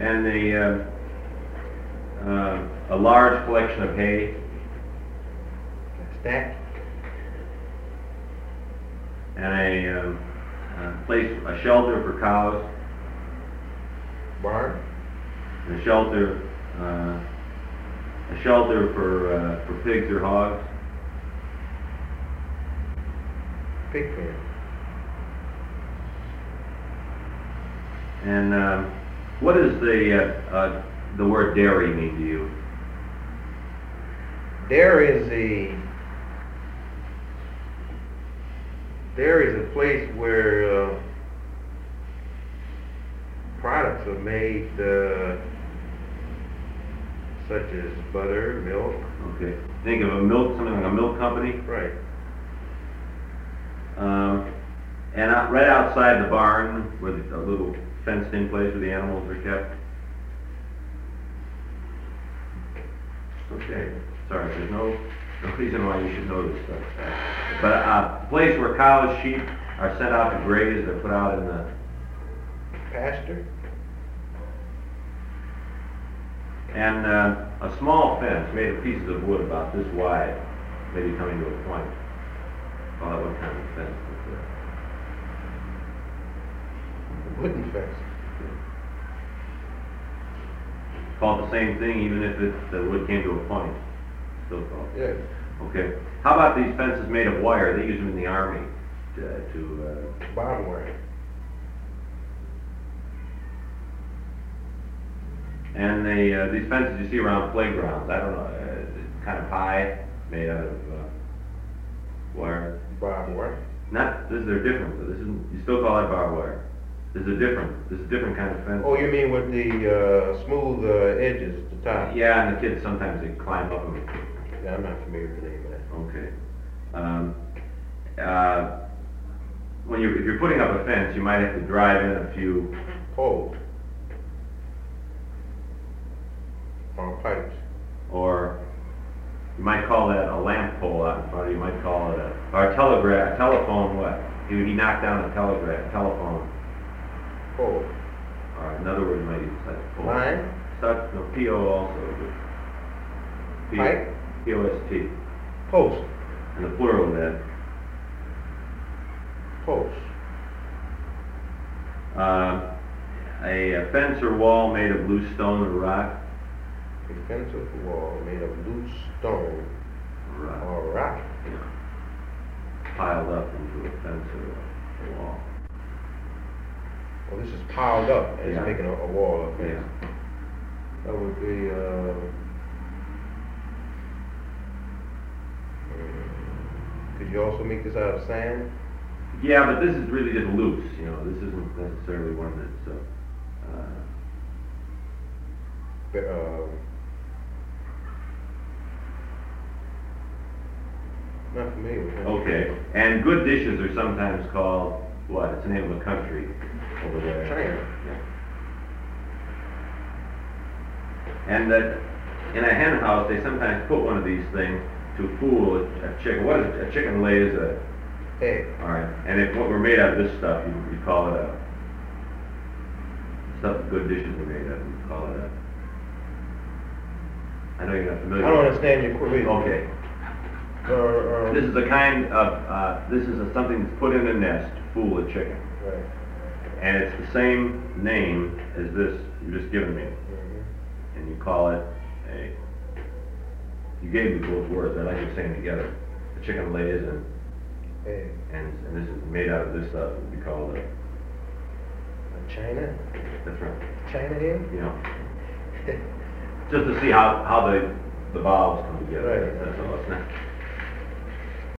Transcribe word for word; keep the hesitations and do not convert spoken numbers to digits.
and a, uh, uh, a large collection of hay. Stack. And a, um, a place, a shelter for cows. Barn. And a shelter, uh, a shelter for uh, for pigs or hogs. Pig pen. And um, what does the uh, uh, the word dairy mean to you? There is a there is a place where uh, products are made, uh, such as butter, milk. Okay. Think of a milk, something like a milk company. Right. Um, and out, right outside the barn, where the, a little fenced-in place where the animals are kept. Okay. Sorry, there's no, no reason why you should know this stuff. But a place where cows, sheep are sent out to graze, they're put out in the Pasture. and uh, a small fence made of pieces of wood about this wide, maybe coming to a point. Call it what kind of fence is that? Wooden fence. Call it the same thing, even if it, the wood came to a point. Still called. Yeah. Okay. How about these fences made of wire? They use them in the army to, to uh, Barbed wire. and they, uh, these fences you see around playgrounds. I don't know, uh, kind of high, made out of uh, wire. Barbed wire. Not, this, they're different. But this isn't. You still call it barbed wire. This is a different. This is a different kind of fence. Oh, you mean with the uh, smooth uh, edges at the top? Yeah, and the kids sometimes they climb up them. Yeah, I'm not familiar with the name of that. Okay. Um, uh, when you if you're putting up a fence, you might have to drive in a few Poles. Or pipes. or you might call that a lamp pole out in front of you. You might call it a or a telegraph, a telephone. What? He, he knocked down a telegraph, telephone. Pole. Or another word you might use like pole. Line. Such, no, P O also. P- Pipe. P O S T. Post. And the plural of that. Post. Uh, a, a fence or wall made of loose stone or rock. A fence of wall made of loose stone Rock. or rock. Yeah. Piled up into a fence or a wall. Well, this is piled up and Yeah. it's making a, a wall of fence. Yeah. That would be, uh, mm, could you also make this out of sand? Yeah, but this is really just loose, you know, this isn't necessarily one that's, uh, uh, Be- uh, not familiar with that. okay. And good dishes are sometimes called, what, it's the name of a country over there. China. Yeah. And that, in a hen house, they sometimes put one of these things to fool a, a chicken. What is it? A chicken lays a, Egg. all right, and if what we're made out of this stuff, you, you call it a, stuff good dishes are made of, you call it a, I know you're not I familiar. don't with it. understand your query. Okay. Uh, uh, This is a kind of, uh, this is a, something that's put in a nest to fool a chicken. Right. And it's the same name as this you just given me. Mhm. And you call it a, you gave me both words, I like you saying together. The chicken lays and, Egg. and, and this is made out of this stuff, we call it, A China? that's right, China egg? you know. Just to see how, how the, the vowels come together, Right. that's all, it's not,